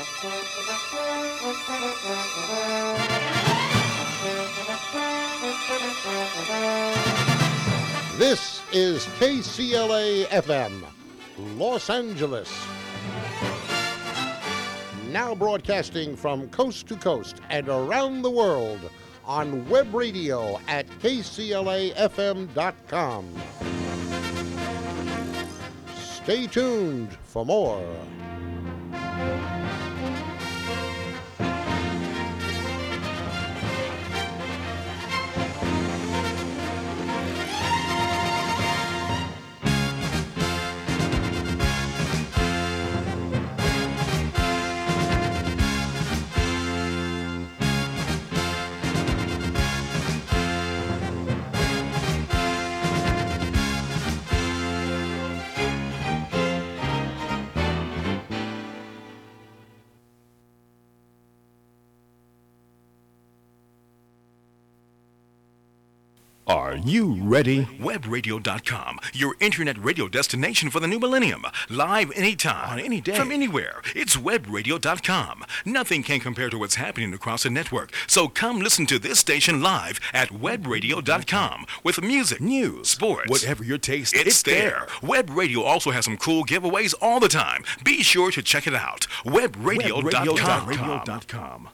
This is KCLA-FM, Los Angeles. Now broadcasting from coast to coast and around the world on web radio at kclafm.com. Stay tuned for more. Are you ready? Webradio.com, your internet radio destination for the new millennium. Live anytime, On any day. from anywhere. It's Webradio.com. Nothing can compare to what's happening across the network. So come listen to this station live at Webradio.com with music, news, sports. Whatever your taste, It's there. Web Radio also has some cool giveaways all the time. Be sure to check it out. Webradio.com. Webradio.com.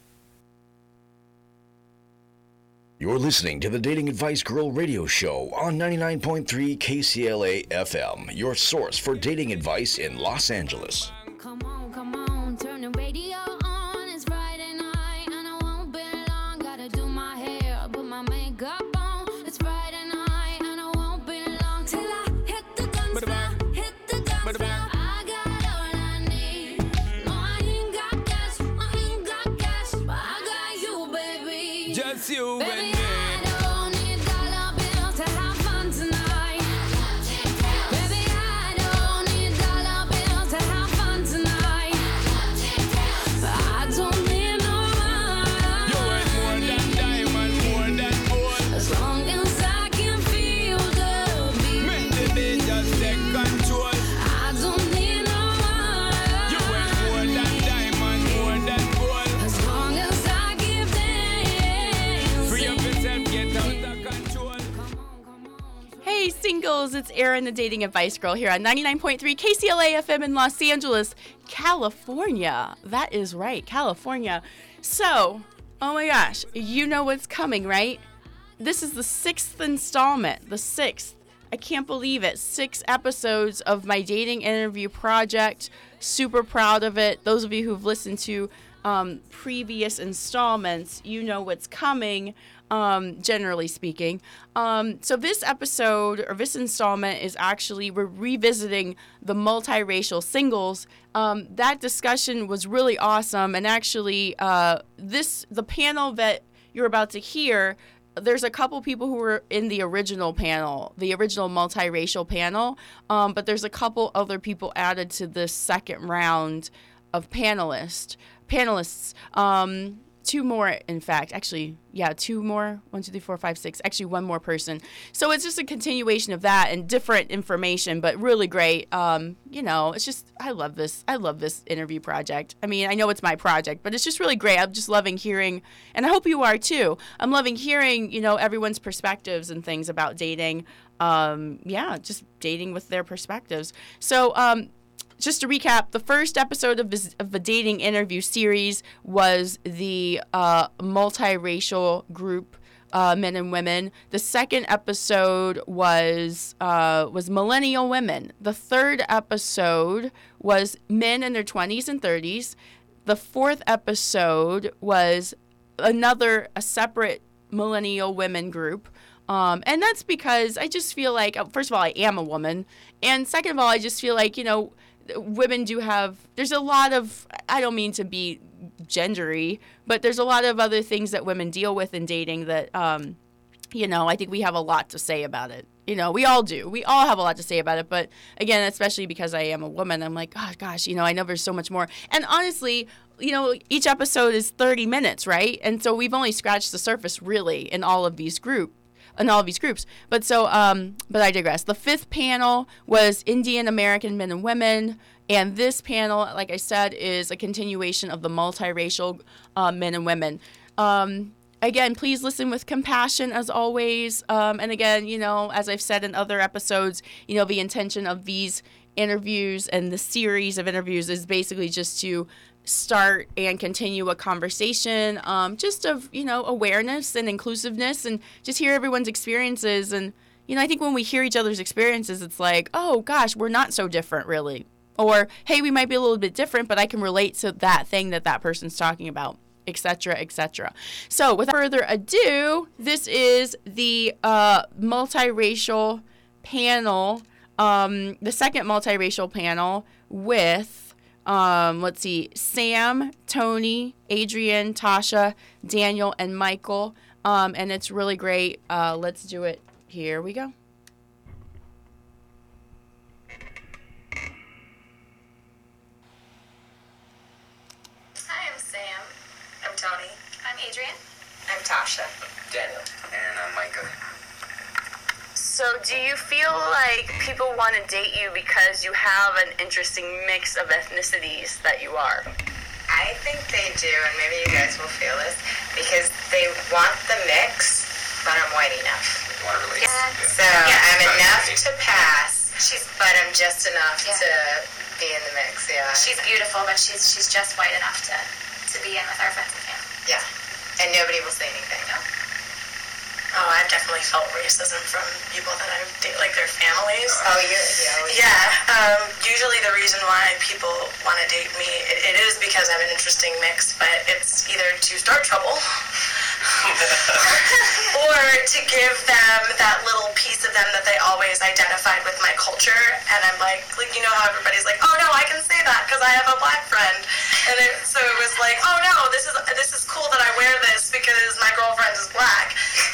You're listening to the Dating Advice Girl radio show on 99.3 KCLA FM, your source for dating advice in Los Angeles. Come on, turn the radio on. It's Friday night and I won't be long. Gotta do my hair, put my makeup on. It's Friday night and I won't be long till I hit the dance floor, hit the dance floor. I got all I need. No, I ain't got cash, but I got you, baby. Just you Baby, and me. I don't need dollar bills to have fun tonight. Baby, I don't need dollar bills to have fun tonight. I don't need no You ain't more money, than diamond, more than gold. as long as I can feel the Make the beat. beat just take control. I don't need no You ain't more money, than diamond, more than gold. as long as I keep Free up dancing. yourself, get out of control. Come on. Hey, singles, it's Erin, the Dating Advice Girl, here on 99.3 KCLA FM in Los Angeles, California. That is right, California. So, oh my gosh, you know what's coming, right? This is the 6th installment, the 6th. I can't believe it. 6 episodes of my dating interview project. Super proud of it. Those of you who've listened to previous installments, you know what's coming, generally speaking. So this episode, or this installment, is actually, we're revisiting the multiracial singles. That discussion was really awesome. And actually, the panel that you're about to hear, there's a couple people who were in the original panel, the original multiracial panel, but there's a couple other people added to this second round of panelists. 2 more, in fact. Actually, yeah, 2 more. 1, 2, 3, 4, 5, 6. Actually, 1 more person. So it's just a continuation of that and different information, but really great. It's just, I love this. I love this interview project. I mean, I know it's my project, but it's just really great. I'm just loving hearing, and I hope you are too. I'm loving hearing, everyone's perspectives and things about dating. Just dating with their perspectives. So, just to recap, the first episode of the dating interview series was the multiracial group, men and women. The second episode was millennial women. The third episode was men in their 20s and 30s. The fourth episode was a separate millennial women group. And that's because I just feel like, first of all, I am a woman. And second of all, I just feel like, women do have, there's a lot of, I don't mean to be gendery, but there's a lot of other things that women deal with in dating that, I think we have a lot to say about it. We all do. We all have a lot to say about it. But again, especially because I am a woman, I'm like, oh, gosh, I know there's so much more. And honestly, each episode is 30 minutes, right? And so we've only scratched the surface, really, in all of these groups. But I digress. The fifth panel was Indian American men and women. And this panel, like I said, is a continuation of the multiracial men and women. Again, please listen with compassion as always. And again, as I've said in other episodes, the intention of these interviews and the series of interviews is basically just to start and continue a conversation, just of, awareness and inclusiveness, and just hear everyone's experiences. And, I think when we hear each other's experiences, it's like, oh gosh, we're not so different really. Or, hey, we might be a little bit different, but I can relate to that thing that person's talking about, etc., etc. So without further ado, this is the multiracial panel, the second multiracial panel with, let's see, Sam, Tony, Adrian, Tasha, Daniel, and Michael. And it's really great. Let's do it. Here we go. Hi, I'm Sam. I'm Tony. I'm Adrian. I'm Tasha. Daniel. And I'm Micah. So do you feel like people want to date you because you have an interesting mix of ethnicities that you are? I think they do, and maybe you guys will feel this, because they want the mix, but I'm white enough. You want to relate? Yeah. So I'm enough to pass, but I'm just enough to be in the mix, She's beautiful, but she's just white enough to be in with our friends and family. Yeah. And nobody will say anything. No? Oh, I've definitely felt racism from people that I date, like their families. Oh, yeah. Usually the reason why people want to date me, it is because I have an interesting mix, but it's either to start trouble or to give them that little piece of them that they always identified with my culture. And I'm like how everybody's like, oh no, I can say that because I have a black friend. And so it was like, oh no, this is cool that I wear this because my girlfriend is black.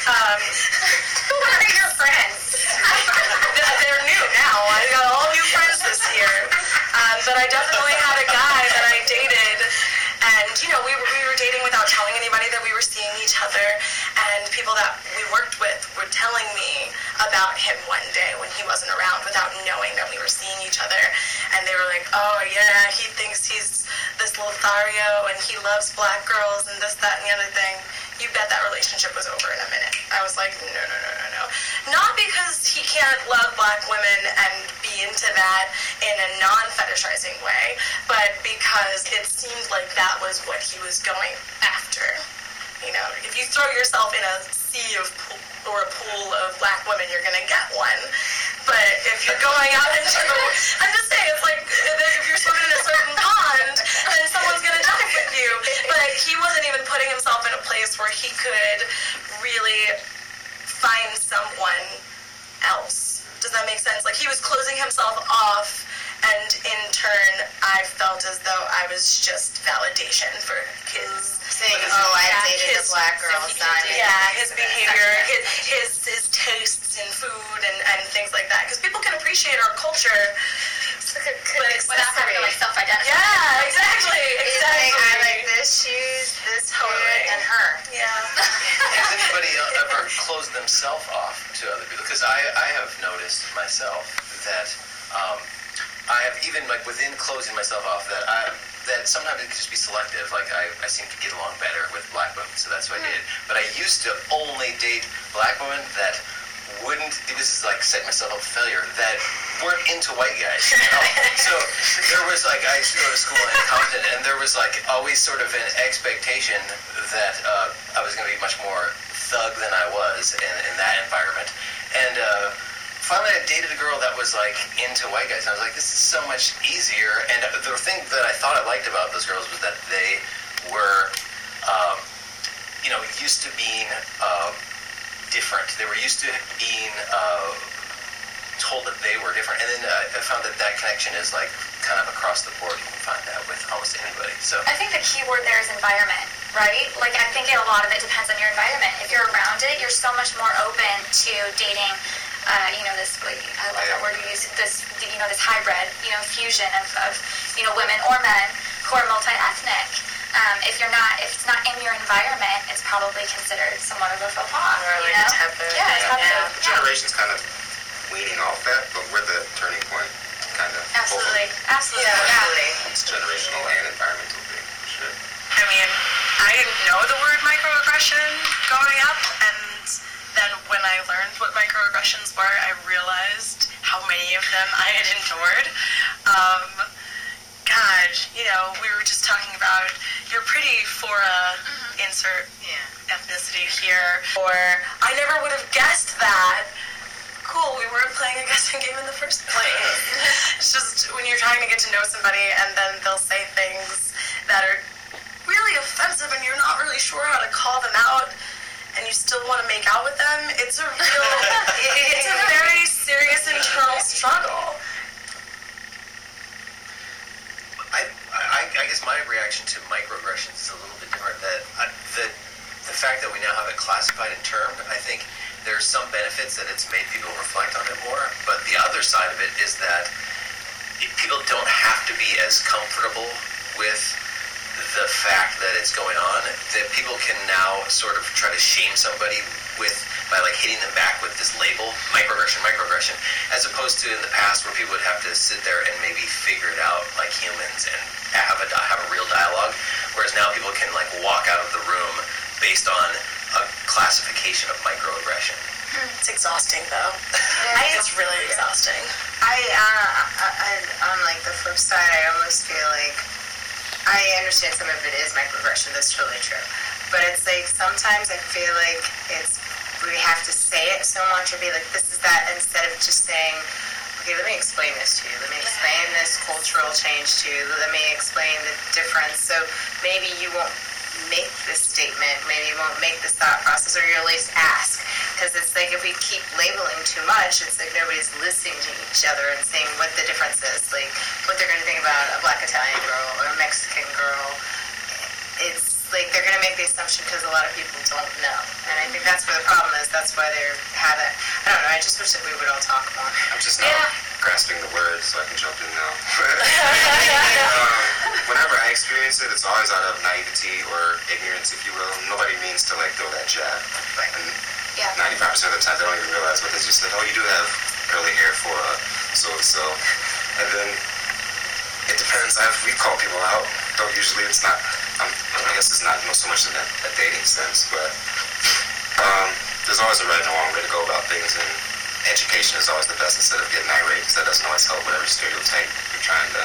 Who are your friends? They're new now. I got all new friends this year. But I definitely had a guy that I dated, and we were dating without telling anybody that we were seeing each other. And people that we worked with were telling me about him one day when he wasn't around, without knowing that we were seeing each other. And they were like, oh yeah, he thinks he's this Lothario and he loves black girls and this, that, and the other thing. You bet that relationship was over in a minute. I was like, no. Not because he can't love black women and be into that in a non-fetishizing way, but because it seemed like that was what he was going after. If you throw yourself in a sea of or a pool of black women, you're going to get one. But if you're going out into I'm just saying, it's like if you're swimming in a certain pond, then someone's going to dive with you. But he wasn't even putting himself in a place where he could really find someone else. Does that make sense? Like, he was closing himself off, and in turn, I felt as though I was just validation for his... Saying, I dated a black girl, his behavior, his tastes in food and things like that. Because people can appreciate our culture, without having to self-identify. Yeah, exactly. I like this shoes, this hair, and her. Yeah. Has anybody ever closed themselves off to other people? Because I have noticed myself that I have, even like within closing myself off, that sometimes it can just be selective. Like I seem to get along better with black women, so that's what I did. But I used to only date black women that wouldn't, this is like set myself up for failure, that weren't into white guys. So there was like, I used to go to school in Compton, and there was like always sort of an expectation that I was going to be much more thug than I was in that environment. And finally I dated a girl that was like into white guys, and I was like, this is so much easier. And the thing that I thought I liked about those girls was that they were, used to being different. They were used to being told that they were different. And then I found that connection is like kind of across the board. You can find that with almost anybody. So I think the key word there is environment, right? Like, I think a lot of it depends on your environment. If you're around it, you're so much more open to dating this, I love that word you use, this hybrid, fusion of women or men who are multi-ethnic. If it's not in your environment, it's probably considered somewhat of a faux pas. Or like a taboo. Yeah, the generation's kind of weaning off that, but we're the turning point, kind of. Absolutely. Yeah, any of them I had endured. God, you know, we were just talking about you're pretty for insert ethnicity here, or I never would have guessed that. Cool, we weren't playing a guessing game in the first place. It's just when you're trying to get to know somebody and then they'll say things that are really offensive and you're not really sure how to call them out and you still want to make out with them, it's a real, it's a very serious internal struggle. I guess my reaction to microaggressions is a little bit different. The fact that we now have it classified and termed, I think there's some benefits that it's made people reflect on it more, but the other side of it is that people don't have to be as comfortable with the fact that it's going on, that people can now sort of try to shame somebody by like hitting them back with this label, microaggression, as opposed to in the past where people would have to sit there and maybe figure it out like humans and have a real dialogue, whereas now people can like walk out of the room based on a classification of microaggression. It's exhausting though. It's really exhausting. On like the flip side, I almost feel like I understand some of it is microaggression. That's totally true. But it's like sometimes I feel like we have to say it so much or be like, this is that, instead of just saying, okay, let me explain this to you. Let me explain this cultural change to you. Let me explain the difference. So maybe you won't make this statement, maybe you won't make this thought process, or you'll at least ask. Because it's like if we keep labeling too much, it's like nobody's listening to each other and saying what the difference is, like what they're going to think about a Black Italian girl or a Mexican girl. It's like they're going to make the assumption because a lot of people don't know. And I think that's where the problem is. That's why they have it. I don't know, I just wish that we would all talk more. I'm just now grasping the words so I can jump in now. Whenever I experience it, it's always out of naivety or ignorance, if you will. Nobody means to like throw that jab. And 95% of the time they don't even realize what they just said. Oh, you do have curly hair for so-and-so. And then it depends. We call people out. Though usually it's not, I guess it's not so much in a dating sense, but there's always a right and a wrong way to go about things, and education is always the best instead of getting irate, because that doesn't always help whatever stereotype you're trying to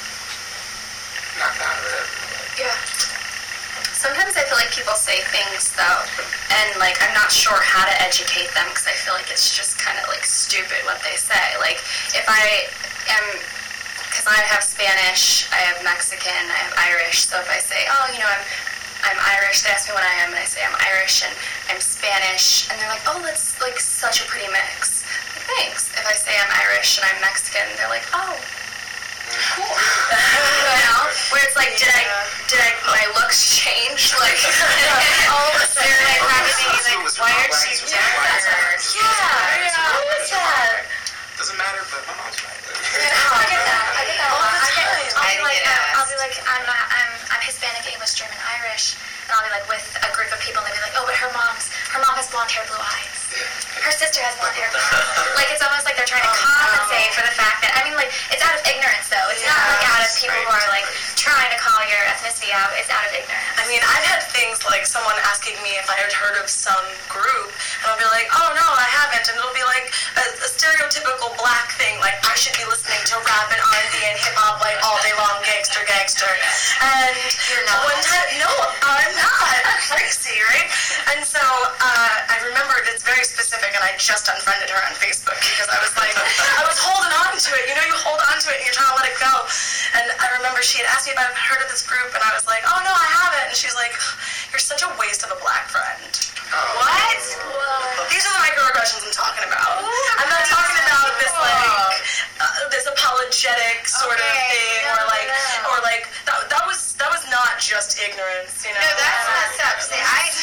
knock down or whatever. Yeah. Sometimes I feel like people say things though, and like I'm not sure how to educate them because I feel like it's just kind of like stupid what they say. Like if I am, because I have Spanish, I have Mexican, I have Irish, so if I say, oh, you know, I'm Irish, they ask me what I am, and I say I'm Irish and I'm Spanish, and they're like, oh, that's like such a pretty mix. Like, thanks. If I say I'm Irish and I'm Mexican, they're like, oh, cool. You know? Where it's like, did I my looks change? Like, all of a sudden, like, why are she different? Yeah. What was that? Doesn't matter, but my mom's right there. I get that a lot. I'll be like, I'm Hispanic, English, German, Irish, and I'll be like with a group of people, and they'll be like, oh, but her mom has blonde hair, blue eyes. Her sister has blonde hair, blue eyes. Like it's almost like they're trying to compensate for the fact that, I mean, like it's out of ignorance though. It's not like out of people who are like trying to call your ethnicity out. It's out of ignorance. I mean, I've had things like someone asking me if I had heard of some group, and I'll be like, oh no, I haven't, and it'll be like a stereotypical black thing, like I should be listening to rap and R&B and hip hop like all day long, gangster. And you're not. One time, no, I'm not. I'm crazy, right? And so I remembered it's very specific, and I just unfriended her on Facebook because I was like, I was holding on to it. You know, you hold on to it and you're trying to let it go. And I remember she had asked me if I've heard of this group, and I was like, oh no, I haven't. And she's like, you're such a waste of a black friend. What? These are the microaggressions I'm talking about. I'm not talking about this like this apologetic sort of thing, or like that was not just ignorance, you know. No, that's messed up. See,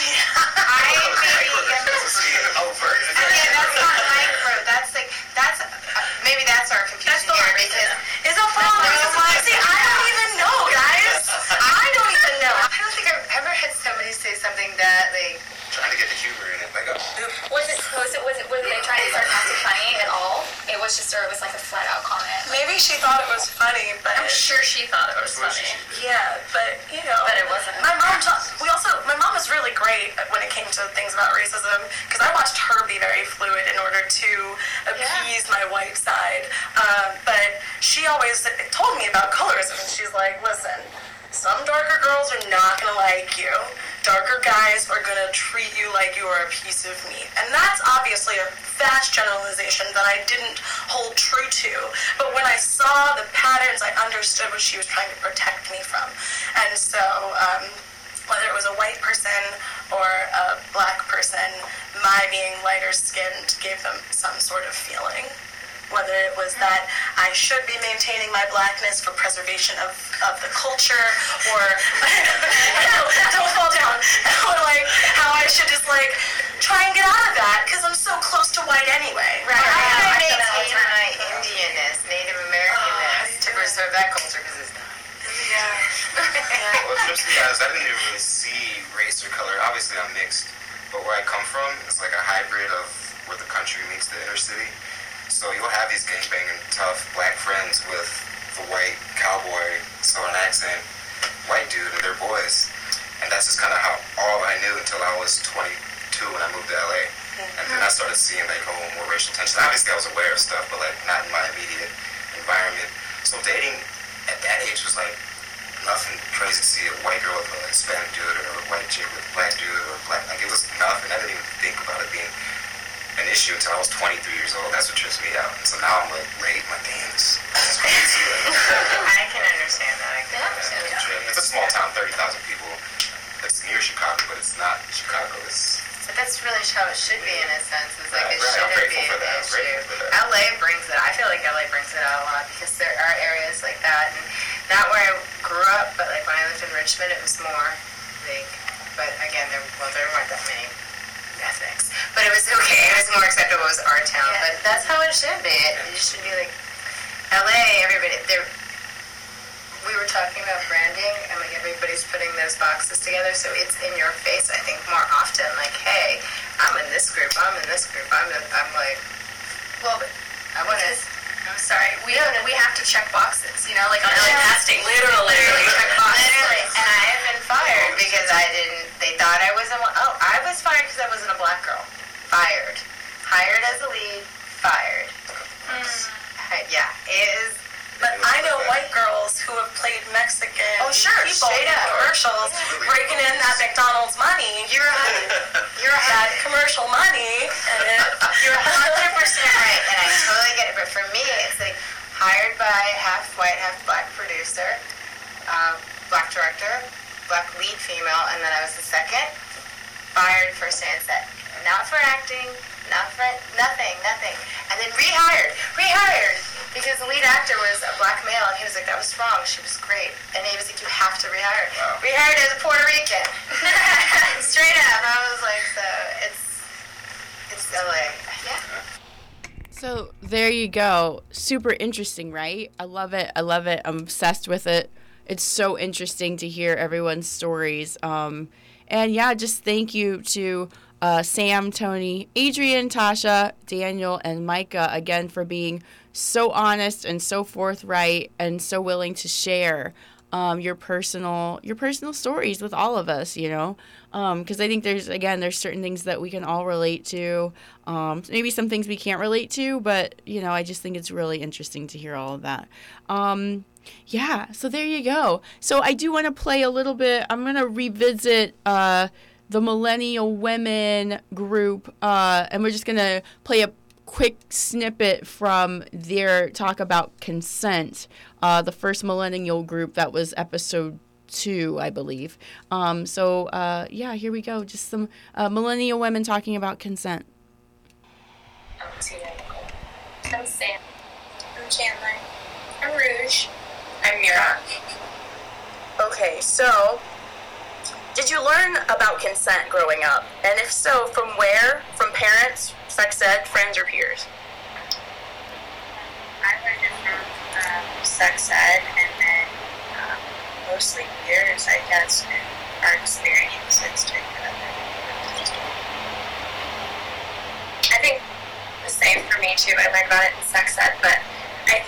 that's not micro. Maybe that's our confusion here because it's a problem. See, I don't even know, guys. I don't even know. I don't think I've ever had somebody say something that like. Trying to get the humor in it, like was it they trying to be sarcastic funny at all? It was just, or it was like a flat out comment. Maybe she thought it was funny, but I'm sure she thought it was funny. Yeah, but you know. But it wasn't. My mom was really great when it came to things about racism, because I watched her be very fluid in order to appease my white side. But she always told me about colorism, and she's like, listen, some darker girls are not going to like you. Darker guys are going to treat you like you are a piece of meat. And that's obviously a vast generalization that I didn't hold true to. But when I saw the patterns, I understood what she was trying to protect me from. And so, whether it was a white person or a black person, my being lighter skinned gave them some sort of feeling. Whether it was that I should be maintaining my blackness for preservation of the culture, or don't fall down, or like how I should just like try and get out of that because I'm so close to white anyway. Right. I maintain my Indianness, Native Americanness to preserve that culture because it's not. Well, just to be honest, I didn't even really see race or color. Obviously, I'm mixed, but where I come from, it's like a hybrid of where the country meets the inner city. So you'll have these gangbanging, tough black friends with the white cowboy, southern accent, white dude, and they're boys. And that's just kind of how all I knew until I was 22 when I moved to LA. And then I started seeing like more racial tension. Obviously, I was aware of stuff, but like not in my immediate environment. So dating at that age was like nothing crazy to see a white girl with a Hispanic dude or a white chick with a black dude or a black. Like it was nothing. I didn't even think about it being an issue until I was 23 years old. That's what trips me out. And so now I'm like late. My damn, this is crazy. I can understand that. I can understand that. It's a small town, 30,000 people. It's near Chicago, but it's not Chicago. But that's really how it should be in a sense. It's like it I'm shouldn't be grateful for an that. issue. LA brings it. I feel like LA brings it out a lot because there are areas like that, and not where I grew up, but like when I lived in Richmond, it was more like. But again, there weren't that many ethnics, but it was okay. It was more acceptable. It was our town, but that's how it should be. It should be like LA. Everybody there. We were talking about branding, and like everybody's putting those boxes together, so it's in your face. I think more often, like, hey, I'm in this group. I'm in this group. I'm like, well, but I want to. I'm sorry. We have to check boxes, you know, like on casting. Literally check boxes. Literally, and I have been fired because I didn't. They thought I wasn't. Oh, I was fired because I wasn't a black girl. Fired. Hired as a lead. Fired. Yeah, it is. But I know white girls who have played Mexican people straight in up. commercials, breaking in that McDonald's money. You're that commercial money. You're 100% right, and I totally get it. But for me, it's like hired by half white, half black producer, black director, black lead female, and then I was the second. Fired for sunset, not for acting, not for nothing, and then rehired. Because the lead actor was a black male, and he was like, that was wrong, she was great. And he was like, you have to rehire. Wow. Rehired as a Puerto Rican. Straight up. I was like, so it's LA. Yeah. So there you go. Super interesting, right? I love it. I'm obsessed with it. It's so interesting to hear everyone's stories. And yeah, just thank you to Sam, Tony, Adrian, Tasha, Daniel, and Micah again for being so honest and so forthright and so willing to share your personal stories with all of us, you know, because I think there's certain things that we can all relate to, maybe some things we can't relate to, but you know, I just think it's really interesting to hear all of that. Yeah, so there you go. So I do want to play a little bit. I'm going to revisit the Millennial Women group, and we're just going to play a quick snippet from their talk about consent, the first millennial group. That was episode 2, I believe. Yeah, here we go. Just some millennial women talking about consent. I'm Sam. I'm Chandler. I'm Rouge. I'm Mira. Okay, so did you learn about consent growing up? And if so, from where? From parents, sex ed, friends, or peers? I learned it from sex ed, and then mostly peers, I guess, and our experiences during I think the same for me too. I learned about it in sex ed, but I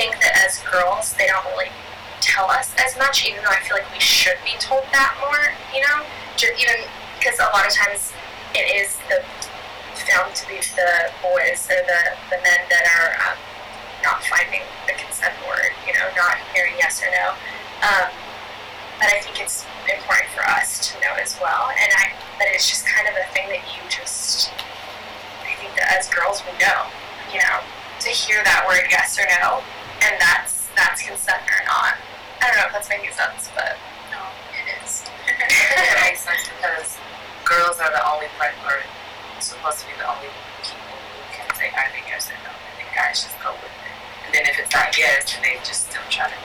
girls, they don't really tell us as much, even though I feel like we should be told that more, you know? Even because a lot of times it is found to be the boys or the men that are not finding the consent word, you know, not hearing yes or no. But I think it's important for us to know as well, but it's just kind of a thing that I think that as girls we know, you know, to hear that word yes or no, and that's consent or not. I don't know if that's making sense, but no, it is. It makes sense because girls are the only are supposed to be the only people who can say either yes or no, and then guys just go with it. And then if it's not yes, then they just still try to.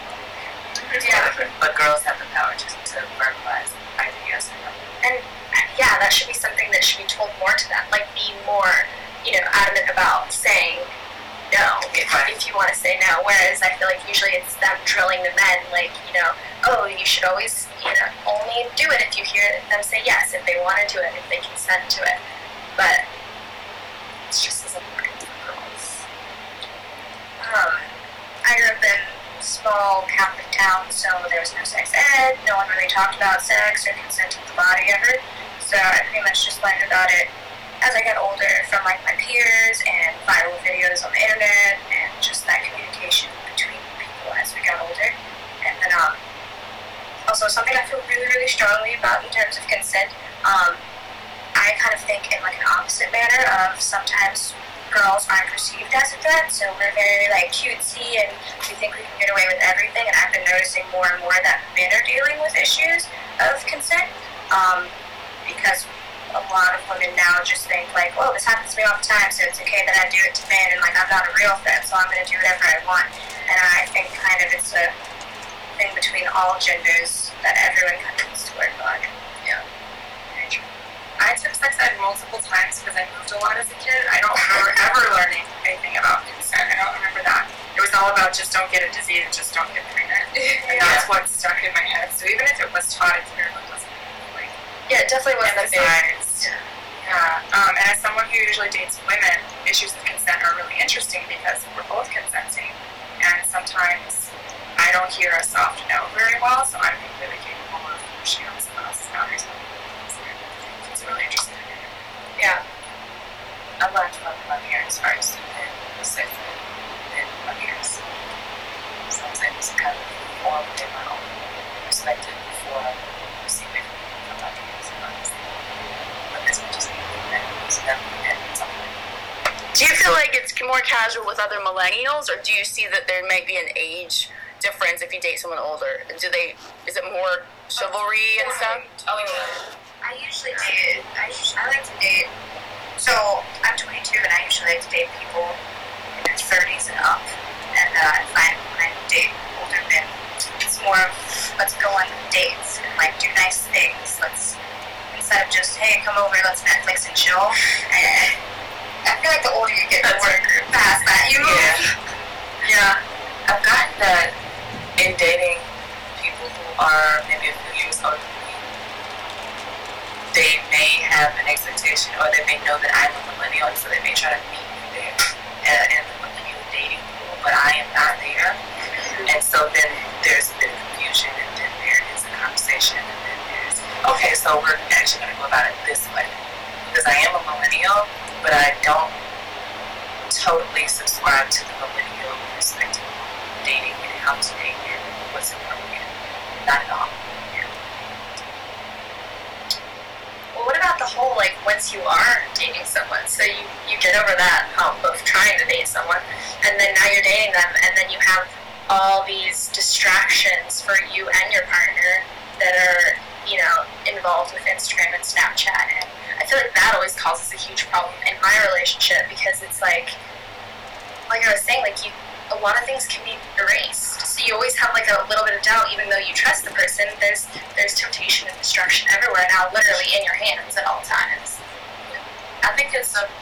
But girls have the power just to verbalize either yes or no. And yeah, that should be something that should be told more to them. Like, be more, you know, adamant about saying no if you want to say no. Whereas I feel like usually it's them drilling the men, like, you know, oh, you should always, you know, only do it if you hear them say yes, if they want to do it, if they consent to it. But it's just as important for girls. I grew up in small Catholic town, so there was no sex ed, no one really talked about sex or consent of the body ever, so I pretty much just learned about it as I got older from like my peers and viral videos on the internet and just that communication between people as we got older. And then also something I feel really, really strongly about in terms of consent, I kind of think in like an opposite manner of sometimes girls aren't perceived as a threat, so we're very like cutesy and we think we can get away with everything, and I've been noticing more and more that men are dealing with issues of consent, because a lot of women now just think like, well, this happens to me all the time, so it's okay that I do it to men, and like I'm not a real threat, so I'm going to do whatever I want. And I think kind of it's a thing between all genders that everyone kind of needs to work on. Yeah. I took sex ed multiple times because I moved a lot as a kid. I don't remember ever learning anything about consent. I don't remember that. It was all about just don't get a disease and just don't get pregnant. And that's what stuck in my head. So even if it was taught in here, it wasn't like... Yeah, it definitely wasn't emphasized. Yeah. And as someone who usually dates women, issues of consent are really interesting because we're both consenting. And sometimes I don't hear a soft no very well, so I'm really capable of pushing on someone else's boundaries. It's really interesting. Yeah. I learned from my parents first, and the sex and my parents. So I was able to kind of form in my own perspective before I received it from my parents. But this was just something. Do you feel like it's more casual with other millennials, or do you see that there might be an age difference if you date someone older? Is it more chivalry and stuff? Oh, yeah. I usually date, I like to date, so I'm 22 and I usually like to date people in their 30s and up, and I find when I date older men, it's more of let's go on dates and like do nice things, instead of just, hey, come over, let's Netflix and chill. And I feel like the older you get, the more past that you move. Yeah. I've gotten that in dating people who are maybe a few years older than me, they may have an expectation, or they may know that I'm a millennial, and so they may try to meet me there in the millennial dating pool, but I am not there. And so then there's a bit of confusion, and then there is a conversation, and then there's, okay, so we're actually going to go about it this way. Because I am a millennial, but I don't totally subscribe to the millennial perspective of dating and how to date and what's appropriate. Not at all. Well, what about the whole, like, once you are dating someone, so you get over that hump of trying to date someone, and then now you're dating them, and then you have all these distractions for you and your partner that are, you know, involved with Instagram and Snapchat, and I feel like that always causes a huge problem in my relationship, because it's like I was saying, like, a lot of things can be erased. So you always have like a little bit of doubt, even though you trust the person. There's temptation and destruction everywhere now, literally in your hands at all times. I think it's I'm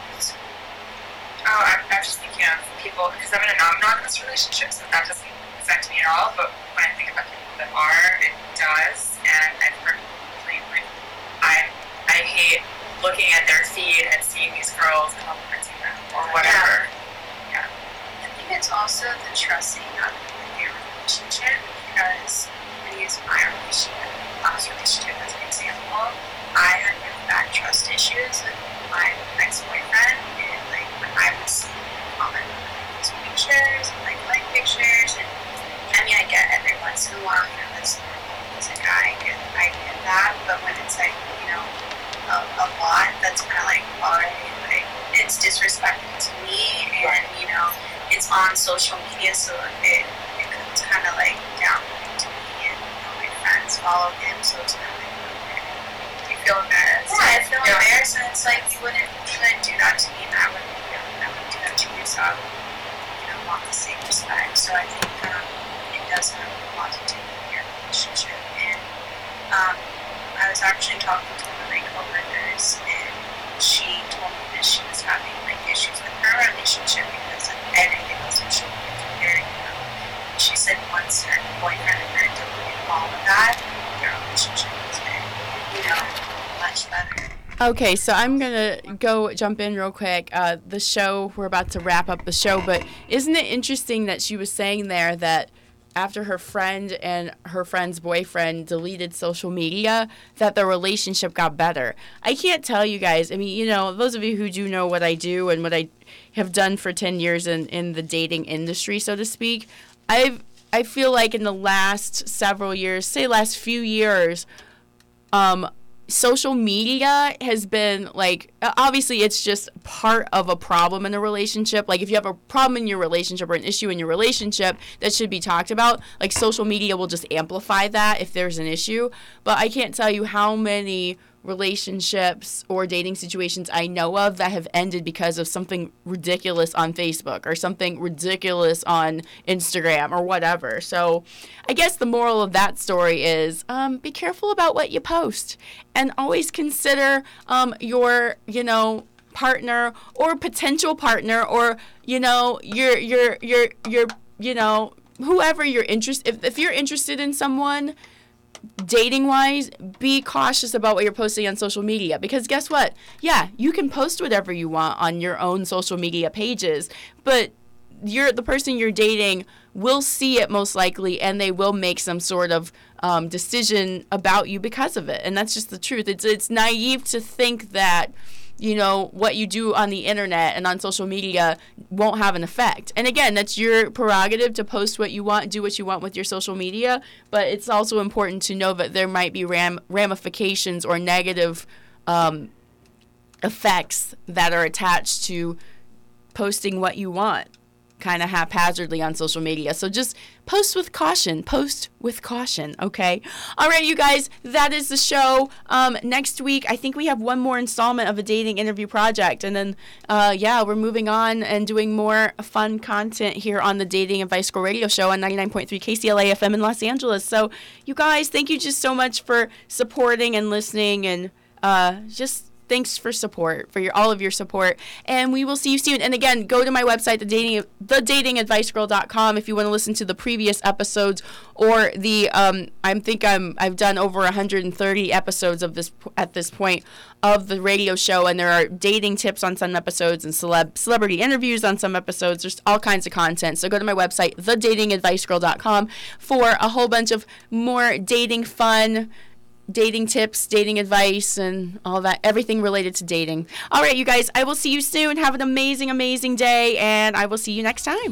just thinking of people, because I'm in a non-monogamous relationship, so that doesn't affect me at all. But when I think about people that are, it does. And I've heard people I hate looking at their feed and seeing these girls complimenting them or whatever. I think it's also the trust focusing on your relationship, because I'm going to use my relationship, last relationship as an example. I had really bad trust issues with my ex-boyfriend, and like when I would see him comment on his pictures and like pictures, and I mean I get every once in a while, you know, that's normal as a guy, I get that, but when it's like, you know, a lot, that's kind of like, alright, like it's disrespectful to me, and you know, it's on social media, so it's kind of like downplaying to me, and you know, my friends follow him, so it's kind of like, you feel embarrassed. Yeah, I feel embarrassed, and it's like you wouldn't do that to me, and I wouldn't do that to you, so I would, you know, want the same respect. So I think it does have a lot to do with your relationship. And I was actually talking to one of my coworkers, and she told me that she was having like issues with her relationship because of everything on social media. She said once her boyfriend and her deleted all of that, their relationship was been, you know, much better. Okay, so I'm going to go jump in real quick. The show, we're about to wrap up the show, but isn't it interesting that she was saying there that after her friend and her friend's boyfriend deleted social media, that the relationship got better? I can't tell you guys. I mean, you know, those of you who do know what I do and what I have done for 10 years in the dating industry, so to speak, I feel like in the last several years, say last few years, social media has been like, obviously it's just part of a problem in a relationship. Like if you have a problem in your relationship or an issue in your relationship that should be talked about, like social media will just amplify that if there's an issue. But I can't tell you how many relationships or dating situations I know of that have ended because of something ridiculous on Facebook or something ridiculous on Instagram or whatever. So I guess the moral of that story is be careful about what you post, and always consider your, you know, partner or potential partner, or, you know, your you know, whoever you're interested. If you're interested in someone, dating-wise, be cautious about what you're posting on social media, because guess what? Yeah, you can post whatever you want on your own social media pages, but the person you're dating will see it most likely, and they will make some sort of decision about you because of it, and that's just the truth. It's naive to think that, you know, what you do on the internet and on social media won't have an effect. And again, that's your prerogative to post what you want, do what you want with your social media, but it's also important to know that there might be ramifications or negative effects that are attached to posting what you want kind of haphazardly on social media. So just post with caution, okay? All right, you guys, that is the show. Next week, I think we have one more installment of a dating interview project, and then, we're moving on and doing more fun content here on the Dating Advice Girl Radio Show on 99.3 KCLA FM in Los Angeles. So, you guys, thank you just so much for supporting and listening, and just thanks for support, for all of your support, and we will see you soon. And again, go to my website, thedatingadvicegirl.com, if you want to listen to the previous episodes, or the I've done over 130 episodes of this at this point of the radio show, and there are dating tips on some episodes and celebrity interviews on some episodes. There's all kinds of content. So go to my website, thedatingadvicegirl.com, for a whole bunch of more dating fun, dating tips, dating advice, and all that, everything related to dating. All right, you guys, I will see you soon. Have an amazing, amazing day, and I will see you next time.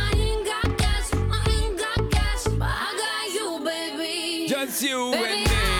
You and me.